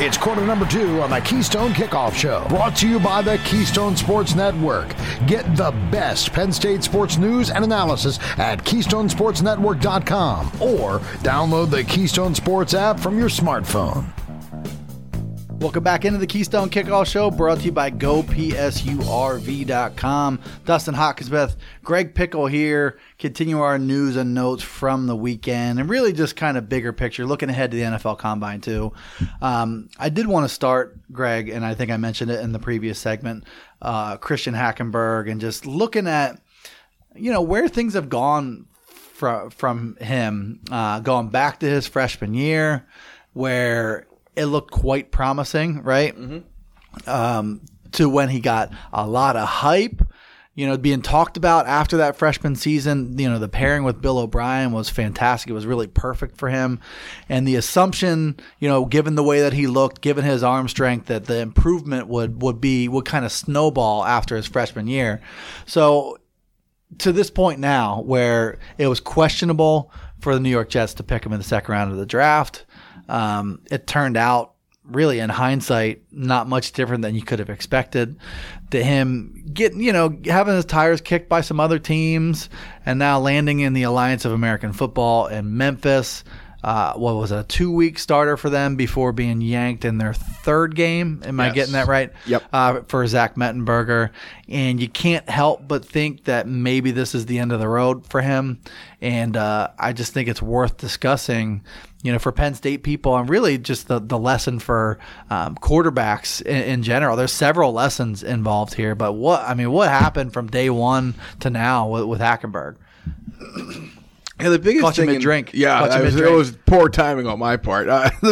It's quarter number 2 on the Keystone Kickoff Show, brought to you by the Keystone Sports Network. Get the best Penn State sports news and analysis at KeystoneSportsNetwork.com or download the Keystone Sports app from your smartphone. Welcome back into the Keystone Kickoff Show, brought to you by GoPSURV.com. Dustin Hawkinsmith, Greg Pickle here, continue our news and notes from the weekend, and really just kind of bigger picture, looking ahead to the NFL Combine too. I did want to start, Greg, and I think I mentioned it in the previous segment, Christian Hackenberg, and just looking at, where things have gone from him, going back to his freshman year, where it looked quite promising, right? Mm-hmm. To when he got a lot of hype, being talked about after that freshman season. The pairing with Bill O'Brien was fantastic. It was really perfect for him. And the assumption, given the way that he looked, given his arm strength, that the improvement would kind of snowball after his freshman year. So to this point now, where it was questionable for the New York Jets to pick him in the second round of the draft, it turned out, really in hindsight, not much different than you could have expected. To him having his tires kicked by some other teams and now landing in the Alliance of American Football in Memphis. What was it, a 2-week starter for them before being yanked in their third game? Am I getting that right? Yep. For Zach Mettenberger. And you can't help but think that maybe this is the end of the road for him. And I just think it's worth discussing, for Penn State people, and really just the lesson for quarterbacks in general. There's several lessons involved here, but what happened from day one to now with Hackenberg? Yeah, the biggest thing. It was poor timing on my part.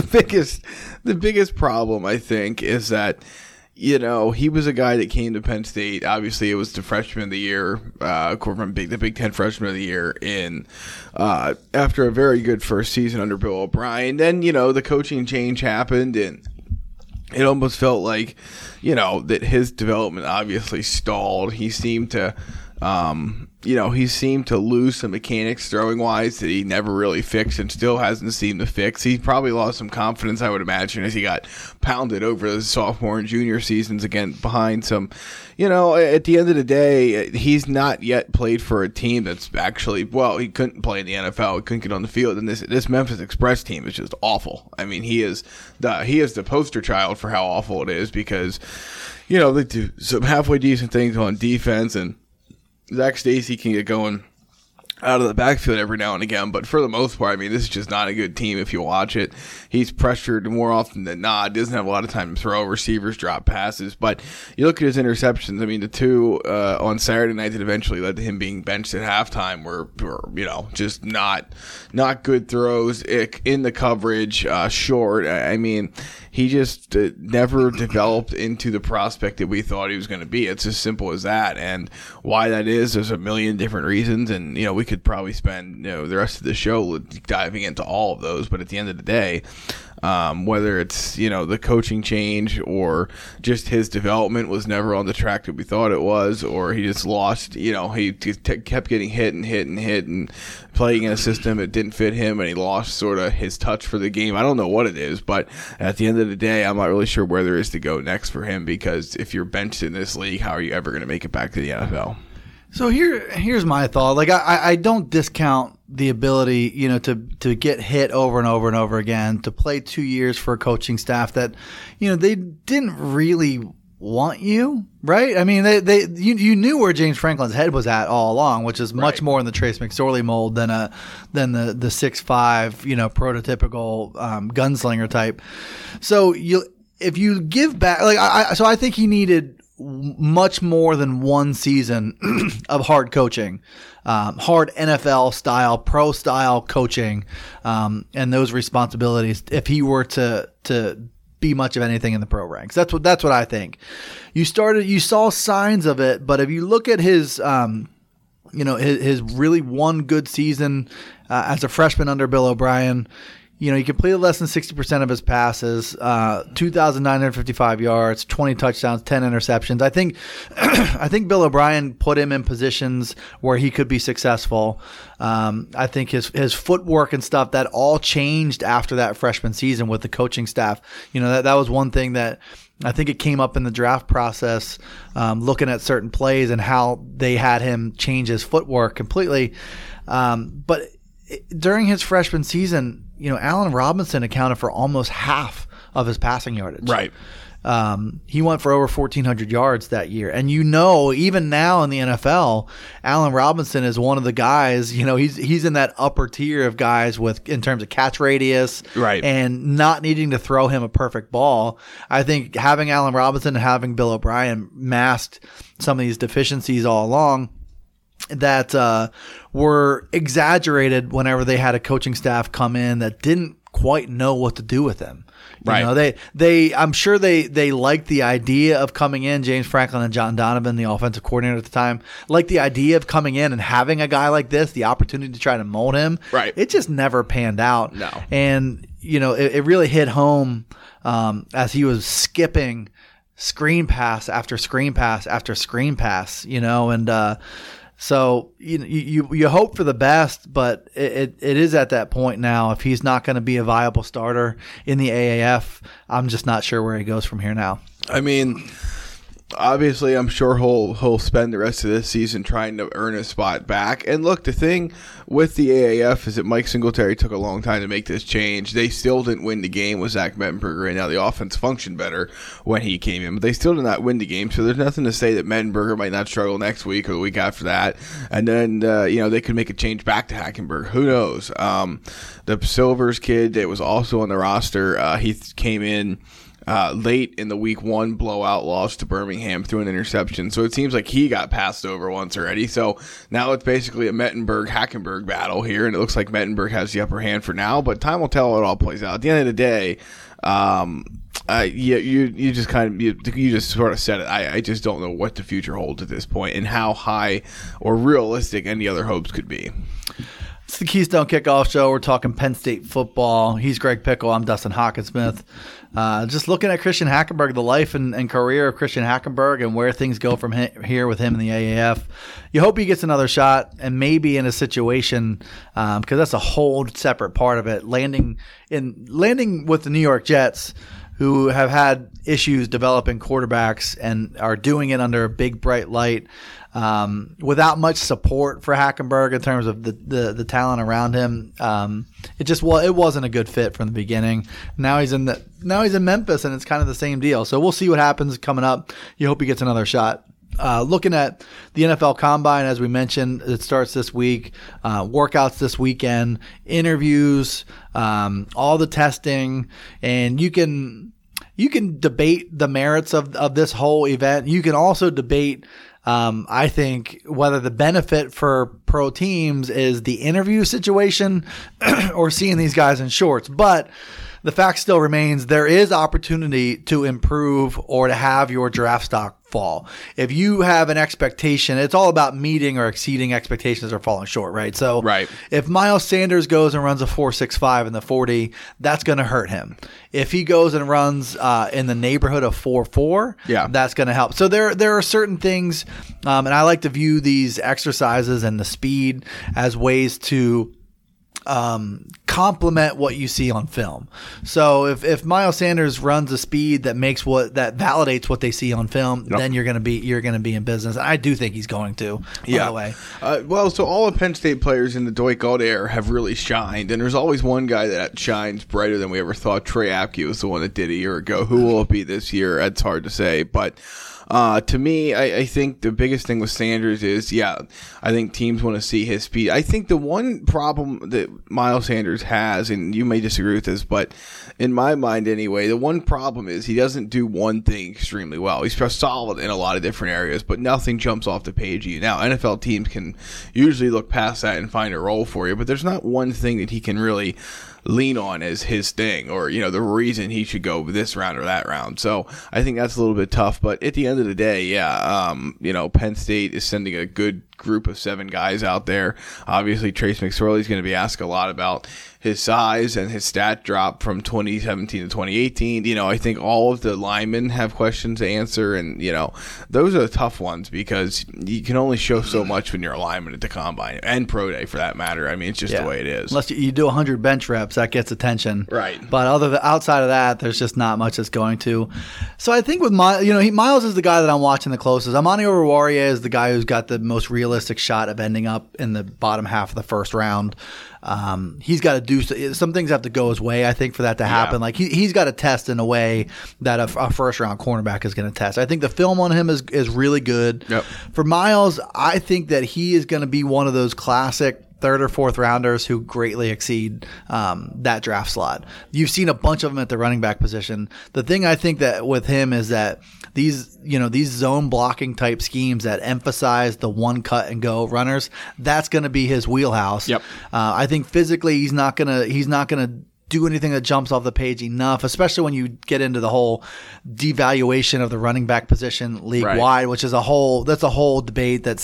The biggest problem, I think, is that he was a guy that came to Penn State. Obviously, it was the freshman of the year, from the Big Ten freshman of the year after a very good first season under Bill O'Brien. Then the coaching change happened, and it almost felt like that his development obviously stalled. He seemed to. He seemed to lose some mechanics throwing wise that he never really fixed and still hasn't seemed to fix. He probably lost some confidence, I would imagine, as he got pounded over the sophomore and junior seasons again behind some, at the end of the day, he's not yet played for a team that's actually, he couldn't play in the NFL. He couldn't get on the field. And this Memphis Express team is just awful. I mean, he is the poster child for how awful it is because, they do some halfway decent things on defense, and Zach Stacy can get going out of the backfield every now and again, but for the most part, this is just not a good team if you watch it. He's pressured more often than not. Doesn't have a lot of time to throw. Receivers drop passes, but you look at his interceptions. The two on Saturday night that eventually led to him being benched at halftime were just not good throws in the coverage, short. He just never developed into the prospect that we thought he was going to be. It's as simple as that. And why that is, there's a million different reasons. And, we could probably spend, the rest of the show diving into all of those. But at the end of the day, whether it's, the coaching change or just his development was never on the track that we thought it was, or he just lost, he kept getting hit and playing in a system that didn't fit him, and he lost sort of his touch for the game. I don't know what it is, but at the end of the day, I'm not really sure where there is to go next for him, because if you're benched in this league, how are you ever going to make it back to the NFL? So here's my thought. I don't discount the ability, to get hit over and over and over again, to play 2 years for a coaching staff that, they didn't really want you, right? You knew where James Franklin's head was at all along, which is much more in the Trace McSorley mold than the 6'5", prototypical gunslinger type. So if you give back, I think he needed much more than one season of hard coaching, hard NFL style, pro style coaching, and those responsibilities if he were to be much of anything in the pro ranks. That's what I think. You saw signs of it, but if you look at his his really one good season as a freshman under Bill O'Brien, he completed less than 60% of his passes, 2,955 yards, 20 touchdowns, 10 interceptions. I think Bill O'Brien put him in positions where he could be successful. I think his footwork and stuff, that all changed after that freshman season with the coaching staff. That was one thing that I think it came up in the draft process, looking at certain plays and how they had him change his footwork completely. But during his freshman season, Allen Robinson accounted for almost half of his passing yardage. Right. He went for over 1,400 yards that year. And even now in the NFL, Allen Robinson is one of the guys, he's in that upper tier of guys in terms of catch radius, right, and not needing to throw him a perfect ball. I think having Allen Robinson and having Bill O'Brien masked some of these deficiencies all along that were exaggerated whenever they had a coaching staff come in that didn't quite know what to do with him. Right. I'm sure they liked the idea of coming in. James Franklin and John Donovan, the offensive coordinator at the time, liked the idea of coming in and having a guy like this, the opportunity to try to mold him. Right. It just never panned out. No. And, it really hit home as he was skipping screen pass after screen pass after screen pass, and so you hope for the best, but it is at that point now. If he's not going to be a viable starter in the AAF, I'm just not sure where he goes from here now. I mean, obviously, I'm sure he'll spend the rest of this season trying to earn a spot back. And look, the thing with the AAF is that Mike Singletary took a long time to make this change. They still didn't win the game with Zach Mettenberger. Right now, the offense functioned better when he came in, but they still did not win the game. So there's nothing to say that Mettenberger might not struggle next week or the week after that. And then they could make a change back to Hackenberg. Who knows? The Silvers kid that was also on the roster, he came in late in the week 1 blowout loss to Birmingham through an interception. So it seems like he got passed over once already. So now it's basically a Mettenberg-Hackenberg battle here, and it looks like Mettenberg has the upper hand for now, but time will tell how it all plays out. At the end of the day, you just sort of said it. I just don't know what the future holds at this point and how high or realistic any other hopes could be. It's the Keystone Kickoff Show. We're talking Penn State football. He's Greg Pickle. I'm Dustin Hockensmith. Just looking at Christian Hackenberg, the life and career of Christian Hackenberg and where things go from here with him in the AAF. You hope he gets another shot and maybe in a situation, because that's a whole separate part of it, landing with the New York Jets, who have had issues developing quarterbacks and are doing it under a big bright light. Without much support for Hackenberg in terms of the talent around him, it wasn't a good fit from the beginning. Now he's in Memphis, and it's kind of the same deal. So we'll see what happens coming up. You hope he gets another shot. Looking at the NFL Combine, as we mentioned, it starts this week. Workouts this weekend, interviews, all the testing, and you can debate the merits of this whole event. You can also debate, I think, whether the benefit for pro teams is the interview situation or seeing these guys in shorts. But the fact still remains, there is opportunity to improve or to have your draft stock fall. If you have an expectation, it's all about meeting or exceeding expectations or falling short, right? So right. If Miles Sanders goes and runs a 4.65 in the 40, that's going to hurt him. If he goes and runs in the neighborhood of 4.4, that's going to help. So there are certain things, and I like to view these exercises and the speed as ways to complement what you see on film. So if Miles Sanders runs a speed that validates what they see on film, then you're going to be in business. I do think he's going to. By the way, so all the Penn State players in the Dwight Gold era have really shined, and there's always one guy that shines brighter than we ever thought. Trey Apke was the one that did a year ago. Who will it be this year? It's hard to say, but. To me, I think the biggest thing with Sanders is, I think teams want to see his speed. I think the one problem that Miles Sanders has, and you may disagree with this, but in my mind anyway, the one problem is he doesn't do one thing extremely well. He's solid in a lot of different areas, but nothing jumps off the page at you. Now, NFL teams can usually look past that and find a role for you, but there's not one thing that he can really lean on as his thing or, the reason he should go this round or that round. So I think that's a little bit tough. But at the end of of the day, Penn State is sending a good group of 7 guys out there. Obviously, Trace McSorley is going to be asked a lot about his size and his stat drop from 2017 to 2018. I think all of the linemen have questions to answer, and those are the tough ones because you can only show so much when you're a lineman at the combine and pro day for that matter. I mean, it's just the way it is. Unless you do 100 bench reps, that gets attention, right? But outside of that, there's just not much that's going to. So I think with Miles is the guy that I'm watching the closest. Amani Oruwariye is the guy who's got the most realistic shot of ending up in the bottom half of the first round. He's got to do some things have to go his way, I think, for that to happen. Like he's got to test in a way that a first round cornerback is going to test. I think the film on him is really good. Yep. For Miles, I think that he is going to be one of those classic third or fourth rounders who greatly exceed that draft slot. You've seen a bunch of them at the running back position. The thing I think that with him is that these zone blocking type schemes that emphasize the one cut and go runners, that's going to be his wheelhouse. Yep. I think physically he's not gonna do anything that jumps off the page enough, especially when you get into the whole devaluation of the running back position league-wide, which is a whole debate that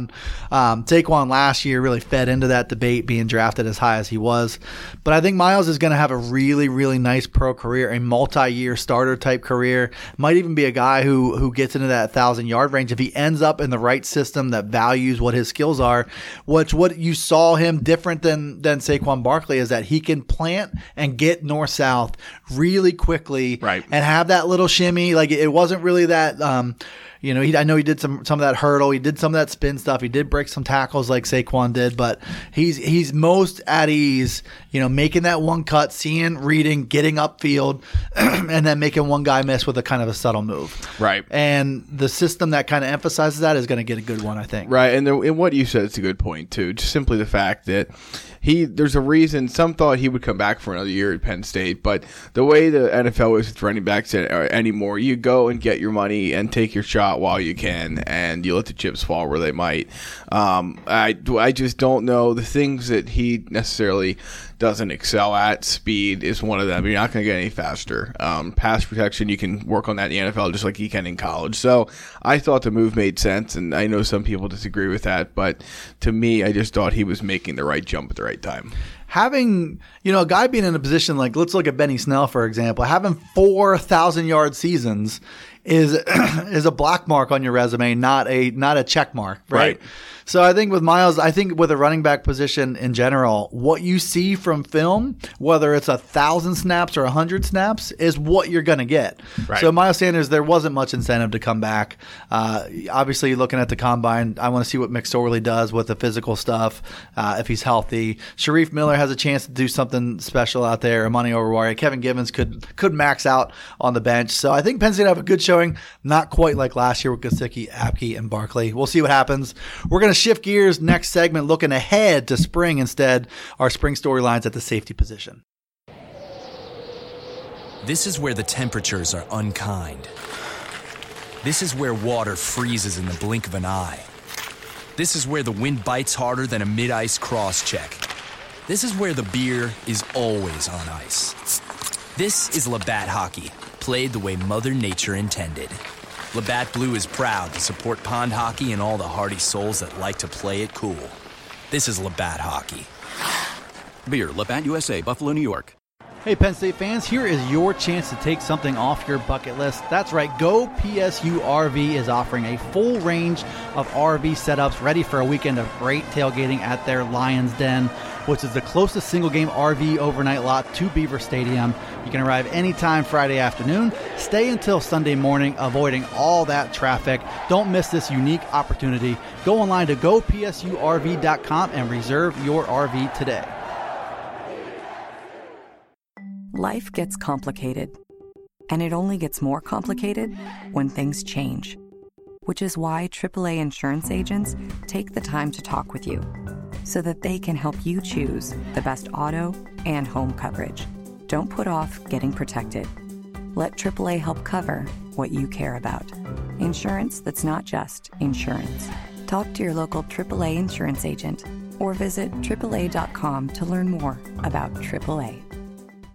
Saquon last year really fed into that debate, being drafted as high as he was. But I think Miles is going to have a really, really nice pro career, a multi-year starter type career. Might even be a guy who gets into that 1,000-yard range if he ends up in the right system that values what his skills are. What you saw him different than Saquon Barkley is that he can plant and get north-south really quickly, right, and have that little shimmy. Like it wasn't really that I know he did some of that hurdle, he did some of that spin stuff, he did break some tackles like Saquon did, but he's most at ease, making that one cut, seeing, reading, getting upfield, and then making one guy miss with a kind of a subtle move. Right. And the system that kind of emphasizes that is going to get a good one, I think. Right, and what you said is a good point too. Just simply the fact that there's a reason some thought he would come back for another year at Penn State, but the way the NFL is with running backs anymore, you go and get your money and take your shot while you can, and you let the chips fall where they might. I just don't know the things that he necessarily doesn't excel at. Speed is one of them. You're not going to get any faster. Pass protection, you can work on that in the NFL just like you can in college. So I thought the move made sense, and I know some people disagree with that, but to me, I just thought he was making the right jump at the right time. Having, a guy being in a position like, let's look at Benny Snell, for example, having 4,000-yard seasons is a black mark on your resume, not a check mark, right? So I think with Miles, with a running back position in general, what you see from film, whether it's 1,000 snaps or 100 snaps, is what you're going to get. Right. So Miles Sanders, there wasn't much incentive to come back. Obviously, looking at the combine, I want to see what McSorley does with the physical stuff, if he's healthy. Sharif Miller has a chance to do something special out there. Amani Oruwariye, Kevin Givens could max out on the bench. So I think Penn State have a good showing, not quite like last year with Gesicki, Apke, and Barkley. We'll see what happens. We're going to shift gears next segment, looking ahead to spring instead, our spring storylines at the safety position. This is where the temperatures are unkind. This is where water freezes in the blink of an eye. This is where the wind bites harder than a mid-ice cross-check. This is where the beer is always on ice. This is Labatt Hockey, played the way Mother Nature intended. Labatt Blue is proud to support pond hockey and all the hardy souls that like to play it cool. This is Labatt Hockey. Beer, Labatt USA, Buffalo, New York. Hey, Penn State fans, here is your chance to take something off your bucket list. That's right, Go PSU RV is offering a full range of RV setups ready for a weekend of great tailgating at their Lions Den, which is the closest single-game RV overnight lot to Beaver Stadium. You can arrive anytime Friday afternoon, stay until Sunday morning, avoiding all that traffic. Don't miss this unique opportunity. Go online to gopsurv.com and reserve your RV today. Life gets complicated, and it only gets more complicated when things change, which is why AAA insurance agents take the time to talk with you so that they can help you choose the best auto and home coverage. Don't put off getting protected. Let AAA help cover what you care about. Insurance that's not just insurance. Talk to your local AAA insurance agent or visit AAA.com to learn more about AAA.